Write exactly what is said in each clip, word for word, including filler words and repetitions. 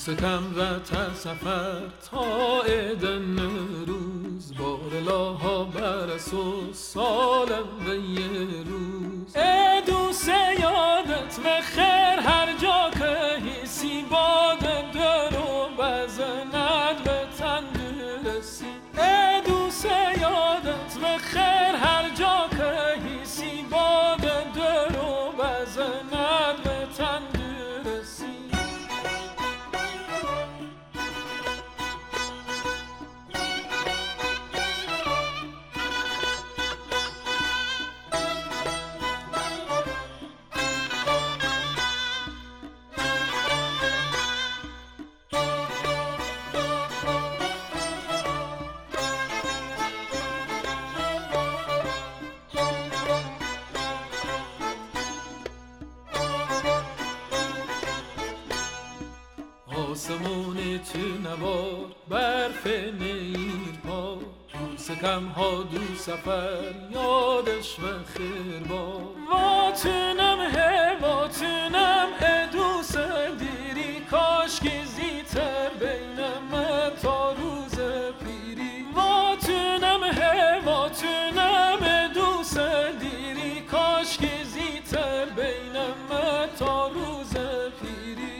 سکم رت سفر تا ایدن روز بار لاها برسو سالم به یه روز ای دوست یادت بخیر هر جا که حسی باد در و بزند به تندرسی ای دوست یادت بخیر هر جا که حسی باد در و بزند به تندرسی آسمون تو نوار برف نیر پا دو سکم ها دو سفر یادش و خیر با واتونم هی واتونم ای دوست دیری کاش که زیتر بینم تا روز پیری واتونم هی واتونم ای دوست دیری کاش که زیتر بینم تا روز پیری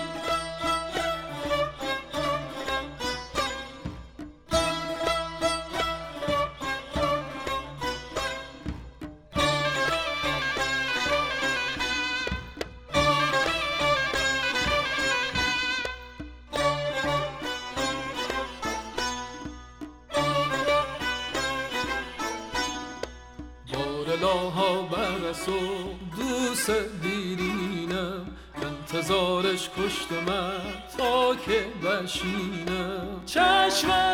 لاها برسو دوست دیرینم انتظارش کشت من تا که بشینم چشم